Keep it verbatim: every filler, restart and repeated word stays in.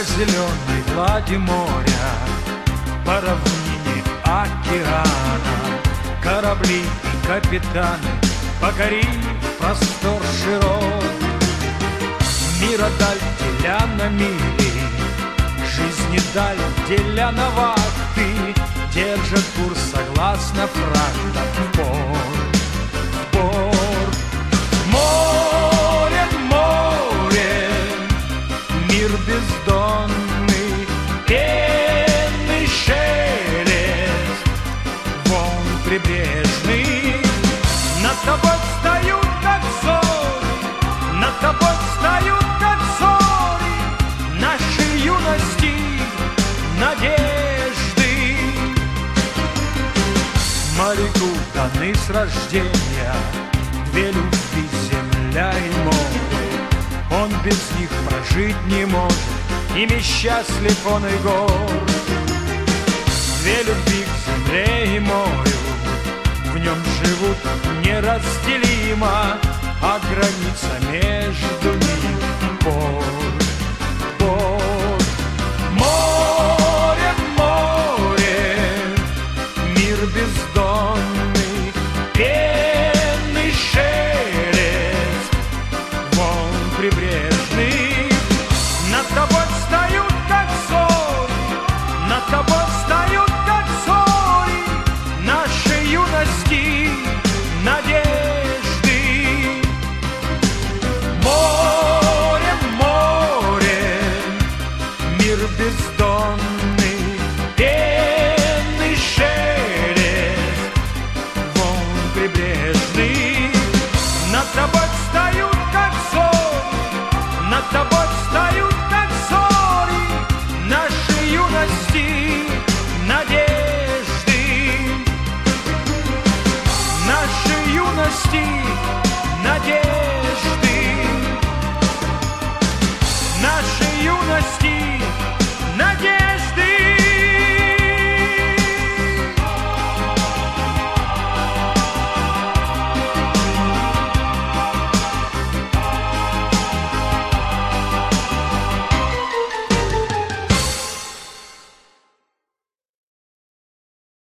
зеленой глади моря, по равнине океана, корабли и капитаны покорили простор широк. Мира даль деля на мили, жизни даль деля на вахты, держат курс согласно фрактам в порт, в порт. Море, море, мир бездонный, пенный шелест, волн прибрежный. Над тобой встают, как зори, над тобой встают, как зори, нашей юности надежды. Моряку даны с рождения две любви, земля и море. Он без них прожить не может, ими счастлив он и горд. Две любви к земле и морю, в нем живут неразделимо, а граница между ними порт, порт. Море, море, мир бездонный, пенный шелест, волн прибрежный. Над тобой встают, как зори, над тобой встают, как зори, нашей юности надежды. Море, море, мир бездонный, пенный шелест, волн прибрежный. Над тобой встают, как зори, над тобой встают, как зори, нашей юности надежды, нашей юности надежды, нашей юности